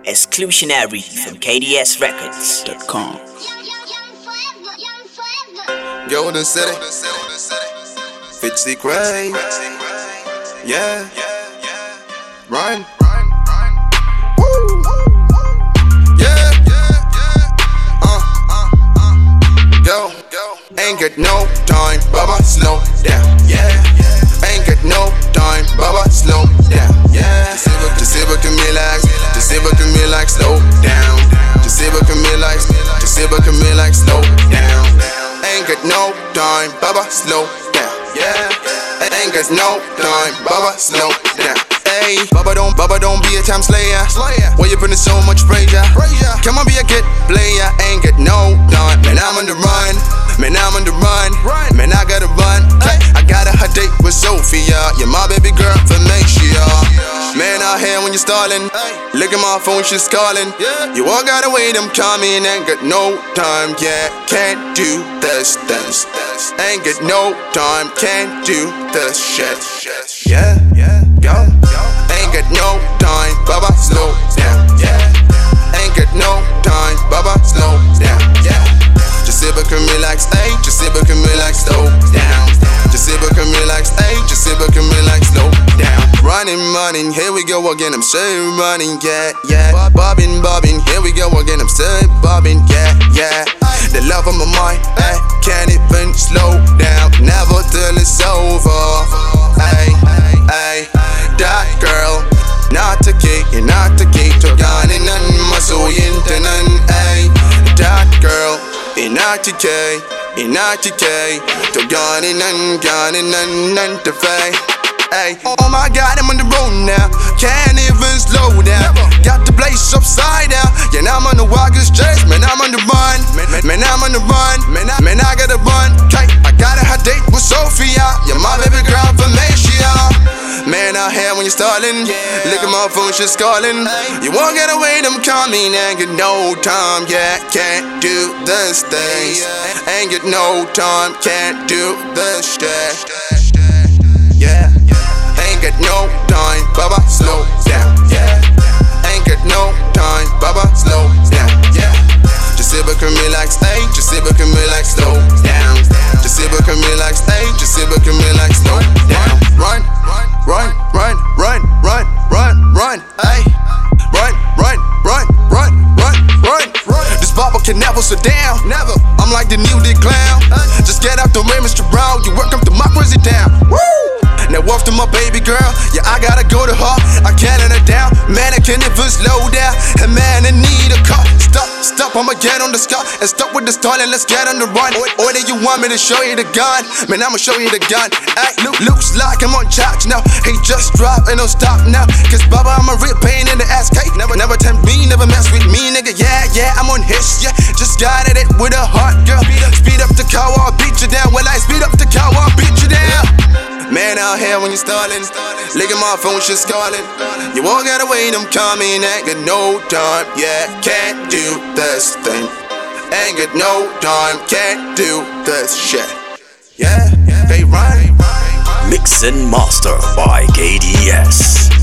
Exclusionary from KDSRecords.com. Golden City, Fitzy Cray, yeah, Ryan, woo, yeah, go, ain't got no time, Baba, slow down, yeah, ain't got no time, Baba, slow down, yeah, just see what can relax, just see what can relax, slow down, just see what can relax, just see what can relax, slow down. Ain't got no time, Baba, slow down, yeah. Ain't got no time, Baba, slow down. Hey, Baba don't be a time slayer. Why you putting so much pressure? Come on, be a good player. Ain't got no time, man, I'm on the run. Man, I'm on the run. Man, I gotta run. I got a hot date with Sophia. You're my baby girl, Venetia. Man, out here when you're stalling. Look at my phone, she's calling. You all gotta wait, I'm coming. Ain't got no time, yeah. Can't do this. Ain't got no time, can't do this shit. Yeah, go. Ain't got no time, Baba, slow down, yeah. Ain't got no time, Baba, slow down, yeah. Just sit back and relax, ayy. Just sit back and relax, slow down. Just sit back and relax, ayy. Just sit back and relax, slow down. Running, here we go again, I'm still running, yeah. Bobbing, here we go again, I'm still bobbing, yeah. The love of my mind, ayy. Can't even slow down, never till it's over, ayy. That girl, not a key, toganin nan masuyin tanan, ayy. That girl, inatike, toganin nan tafay. Ay, oh my God, I'm on the road now. Can't even slow down. Got the place upside down. Yeah, now I'm on the walker's chase. Man, I'm on the run. Man, I'm on the run. Man, I gotta run. Okay, I got a hot date with Sophia. Yeah, my baby girl, Venetia. Man, out here when you're stalling. Look at my phone, she's calling. You won't get away, I'm coming. Ain't got no time, yeah. Can't do this thing. Ain't got no time, can't do this shit. Yeah. Ain't got no time, Baba, slow down, yeah. Ain't got no time, Baba, slow down, yeah. Just sit back and relax, ayy. Just sit back and relax, slow down. Just sit back and relax, ayy. Just sit back and relax, slow down. Run, ayy. Run. This Baba can never sit down, never. I'm like the new Dick Clown. Just get out the way, Mr. Brown. You work up to my crazy down. Woo! Now off to my baby girl, yeah, I gotta go to her. I can't let her down, man, I can't even slow down. And man, I need a car. Stop, I'ma get on the sky and stop with the stall and let's get on the run. Or do you want me to show you the gun? Man, I'ma show you the gun. Ay, looks like I'm on charge now. Hey, just drop and don't stop now. Cause Baba, I'm a real pain in the ass cake. Never tempt me, never mess with me, nigga. Yeah, I'm on his, yeah. Just got at it with a heart, girl. Speed up the car, I'll beat you down. Well, I speed up the car, I'll beat you down. Man, out here when you're stalling, look at my phone, she's calling. You won't get away, I'm coming. Ain't got no time, yeah. Can't do this thing. Ain't got no time, can't do this shit. Yeah, they run. Mix and master by KDS.